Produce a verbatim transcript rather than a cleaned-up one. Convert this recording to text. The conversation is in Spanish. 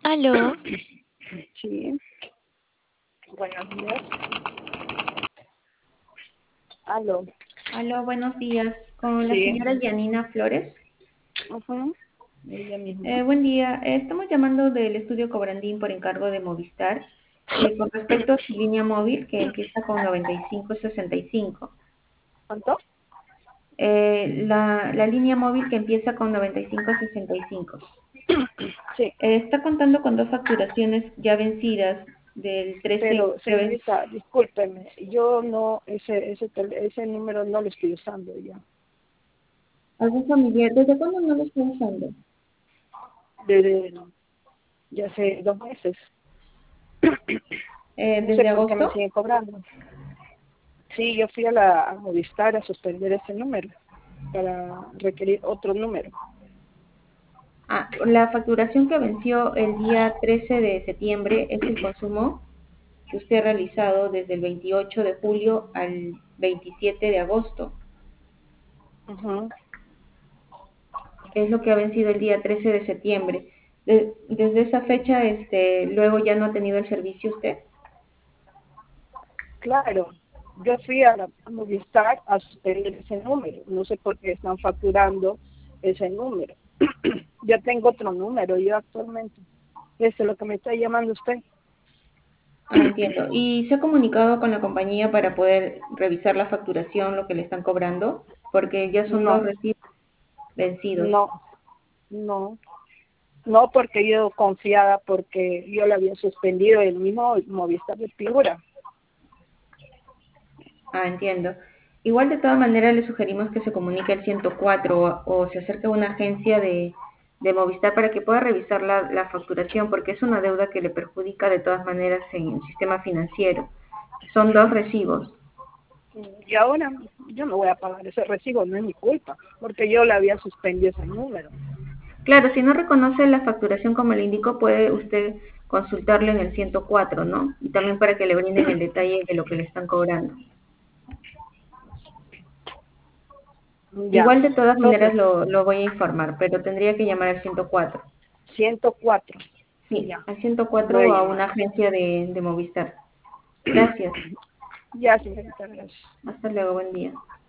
Aló, Sí, buenos días. Aló. Aló, buenos días. Con la Sí, señora Yanina Flores. ujú, ella misma. Eh, buen día. Eh, estamos llamando del estudio Cobrandín por encargo de Movistar eh, con respecto a su línea móvil que empieza con noventa y cinco sesenta y cinco. ¿Cuánto? Eh, la, la línea móvil que empieza con noventa y cinco sesenta y cinco. Sí, Eh, está contando con dos facturaciones ya vencidas del trece pero que ven- señorita, discúlpeme, yo no, ese, ese, tel- ese número no lo estoy usando ya. ¿Algún familiar? ¿Desde cuándo no lo está usando? Desde, ya hace dos meses. Eh, No sé ¿desde por qué me agosto? siguen cobrando. Sí, yo fui a la a Movistar a suspender ese número para requerir otro número. Ah, la facturación que venció el día trece de septiembre es el consumo que usted ha realizado desde el veintiocho de julio al veintisiete de agosto. Ujú. Es lo que ha vencido el día trece de septiembre. De- desde esa fecha, este, luego ya no ha tenido el servicio usted. Claro, yo fui a la a Movistar a suspender ese número. No sé por qué están facturando ese número. Yo tengo otro número, yo actualmente. Ese es lo que me está llamando usted. Ah, entiendo. ¿Y se ha comunicado con la compañía para poder revisar la facturación, lo que le están cobrando? Porque ya son dos No, recibos vencidos. no, no. No porque yo confiada, porque yo le había suspendido el mismo Movistar de figura. Ah, entiendo. Igual de todas maneras le sugerimos que se comunique al ciento cuatro o, o se acerque a una agencia de, de Movistar para que pueda revisar la, la facturación, porque es una deuda que le perjudica de todas maneras en el sistema financiero. Son dos recibos. Y ahora yo no voy a pagar ese recibo, no es mi culpa, porque yo le había suspendido ese número. Claro, si no reconoce la facturación como le indico, puede usted consultarlo en el ciento cuatro, ¿no? Y también para que le brinden el detalle de lo que le están cobrando. Ya, Igual de todas maneras entonces, lo, lo voy a informar, pero tendría que llamar al ciento cuatro. ciento cuatro. Sí, Ya, al ciento cuatro voy o a a llamar. una agencia de, de Movistar. Gracias. Ya, señorita, gracias. Hasta luego, buen día.